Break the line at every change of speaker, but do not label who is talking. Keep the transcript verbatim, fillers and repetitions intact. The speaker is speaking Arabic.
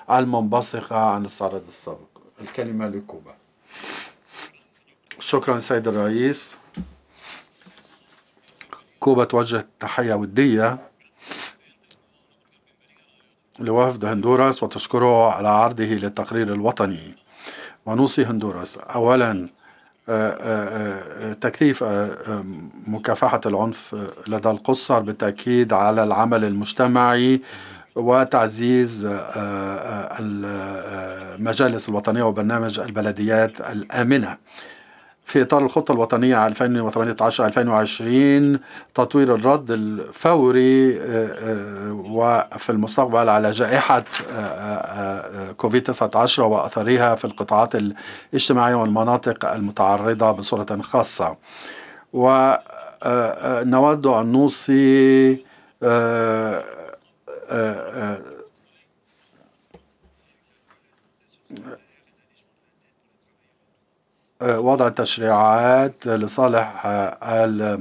المنبثقة عن السرد السابق. الكلمة لكوبا. شكرا سيد الرئيس. كوبا توجه تحية ودية لوفد هندوراس وتشكره على عرضه للتقرير الوطني، ونوصي هندوراس أولا تكثيف مكافحة العنف لدى القُصّر بالتأكيد على العمل المجتمعي وتعزيز المجالس الوطنية وبرنامج البلديات الآمنة في إطار الخطة الوطنية ألفين وثمانية عشر ألفين وعشرين، تطوير الرد الفوري وفي المستقبل على جائحة كوفيد تسعة عشر وأثرها في القطاعات الاجتماعية والمناطق المتعرضة بصورة خاصة. ونود أن نوصي وضع التشريعات لصالح